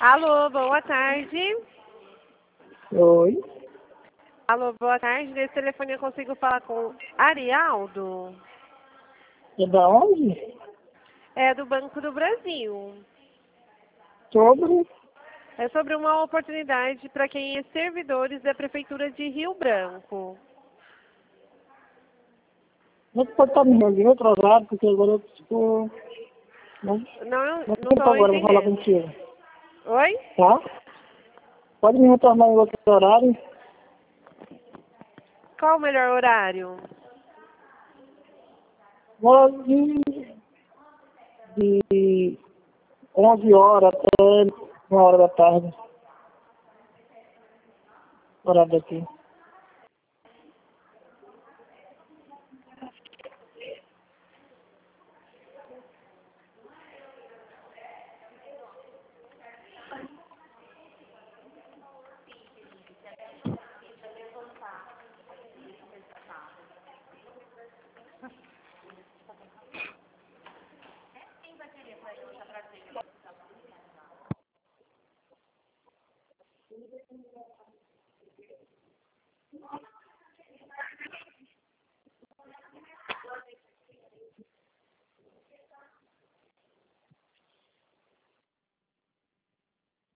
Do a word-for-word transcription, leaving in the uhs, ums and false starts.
Alô, boa tarde. Oi. Alô, boa tarde. Nesse telefone eu consigo falar com Arialdo? É da onde? É do Banco do Brasil. Sobre? É sobre uma oportunidade para quem é servidores da Prefeitura de Rio Branco. Você pode estar me mandando outro horário, porque agora eu estou... Não, Não, não não tempo estou agora para falar entendendo. contigo, Oi? tá? Pode me retornar em outro horário? Qual o melhor horário? Pode de onze horas até uma hora da tarde, horário daqui.